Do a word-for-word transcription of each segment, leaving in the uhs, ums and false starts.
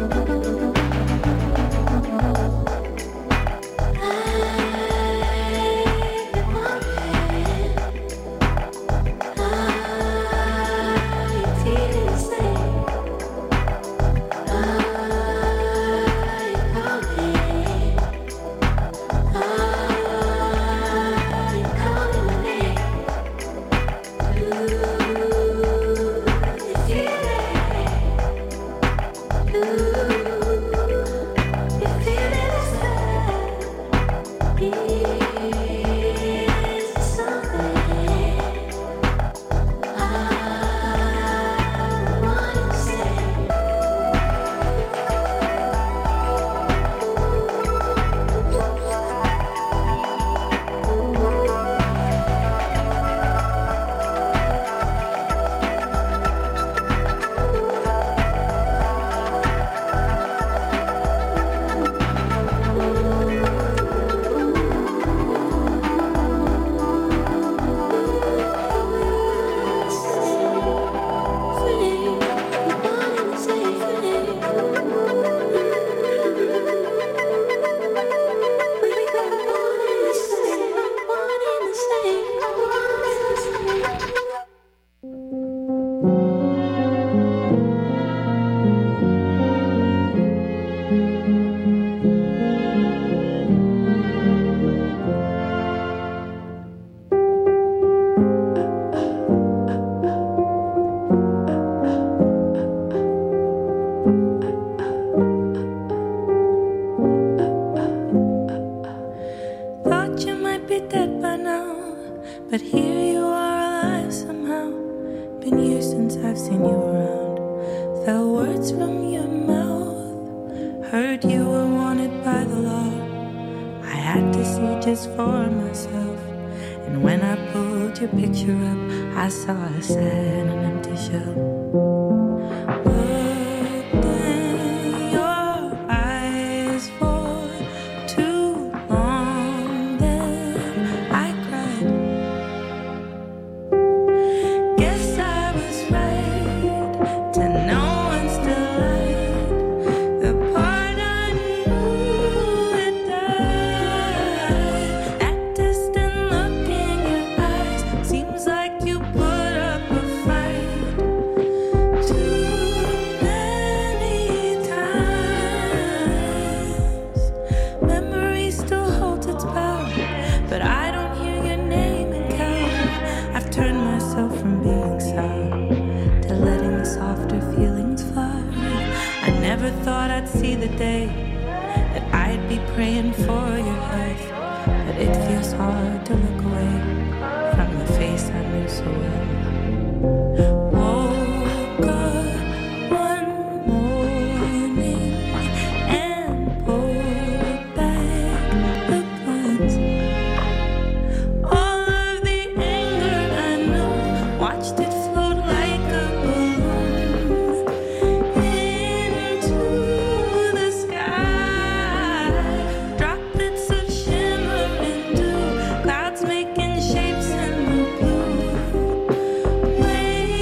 Way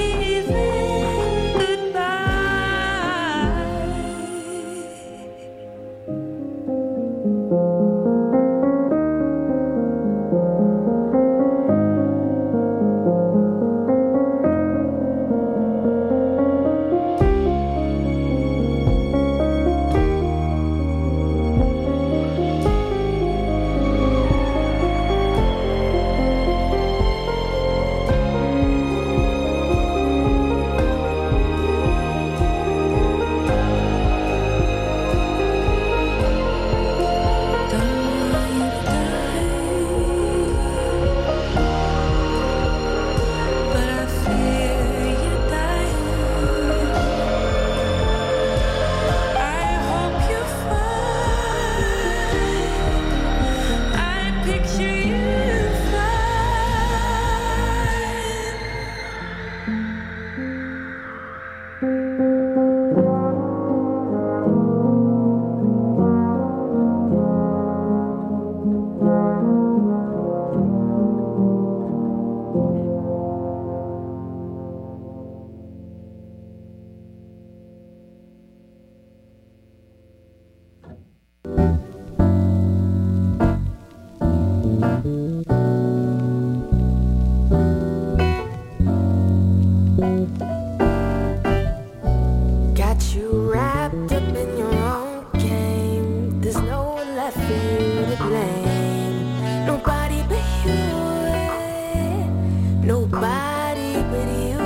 for you to blame. Nobody but you. Nobody but you.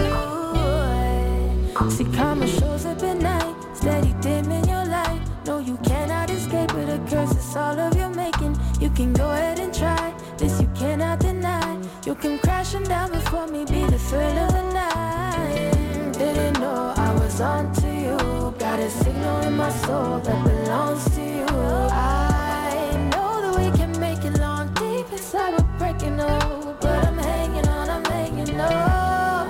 See, karma shows up at night, steady dim in your light. No, you cannot escape it. A curse is all of your making. You can go ahead and try. This you cannot deny. You come crashing down before me, be the thrill of the night. Didn't know I was onto you. Got a signal in my soul that belongs to you. I know that we can make it long, deep inside we're breaking up, but I'm hanging on, I'm hanging on.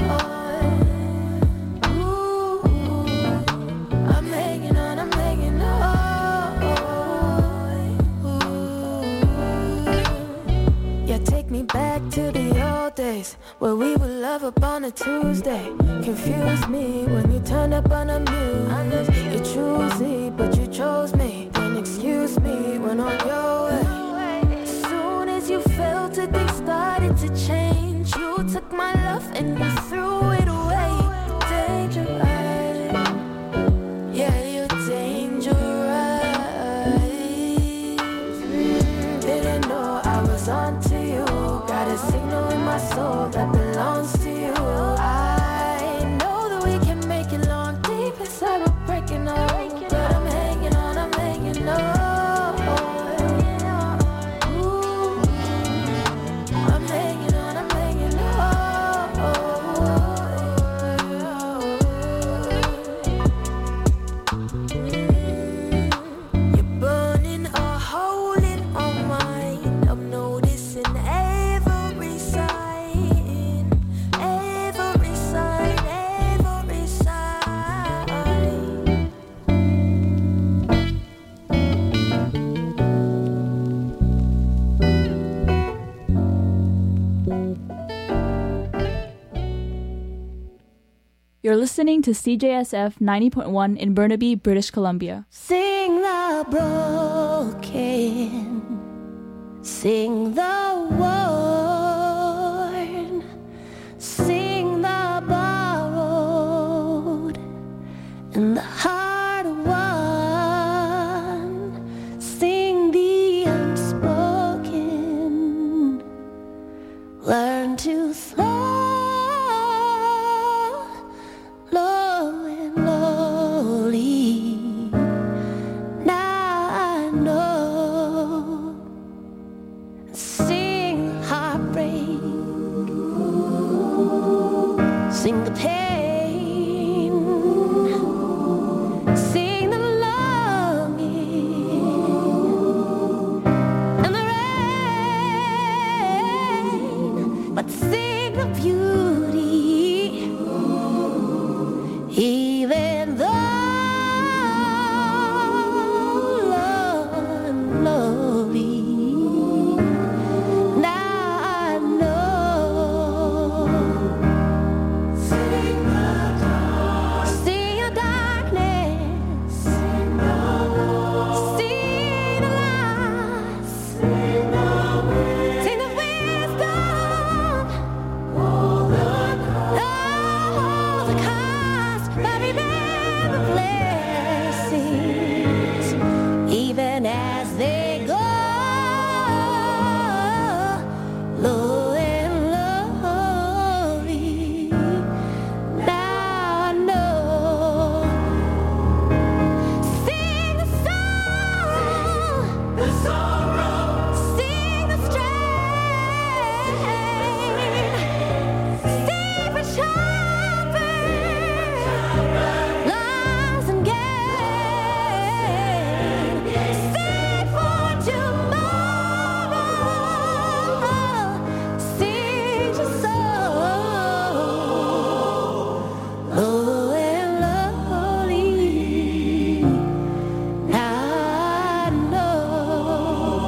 Ooh, I'm hanging on, I'm hanging on. Ooh. Yeah, take me back to the old days where we would love up on a Tuesday. Confused me when you turned up on a muse. You choosy, but you chose me. Then excuse me, went on your way. As soon as you felt it, things started to change. You took my love and you threw it away. Dangerous, yeah, you're dangerous. Mm, didn't know I was onto you. Got a signal in my soul that belongs to you. I know that we can make it long, deep inside we're breaking up, but I'm hanging on, I'm hanging on. Ooh, I'm hanging on, I'm hanging on. You're burning a hole in my mind. I'm noticing every sign, every sign, every sign. You're listening to C J S F ninety point one in Burnaby, British Columbia. Sing the broken, sing the worn, sing the borrowed, and the hard won. Sing the unspoken, learn to slow, low and lowly. Now I know. Sing heartbreak, sing the pain, sing the longing and the rain, but sing the beauty, even though lonely. Now I know. Sing the dark, sing the darkness, sing the Lord, sing the light, sing the wisdom, sing the wisdom, all the cost, all the cost, but remember blessings, even as they go low and lowly. Now I know. Sing the song, the sorrow, sing the strain, sing for shopping, loss and gain, sing for tomorrow, sing your soul, low and lowly. Now I know.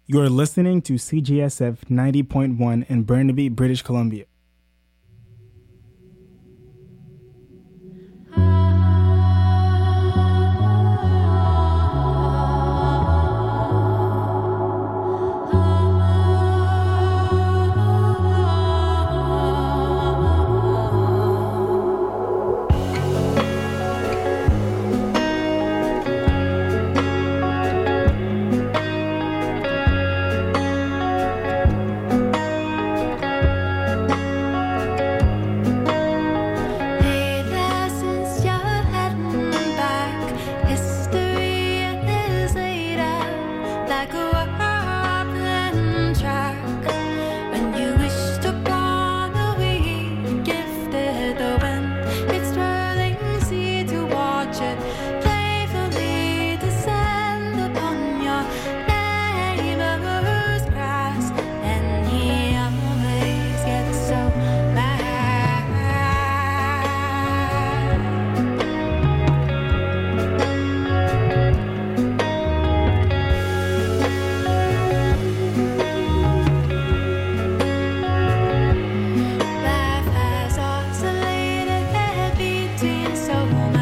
You're listening to C J S F ninety point one in Burnaby, British Columbia. Life has oscillated between so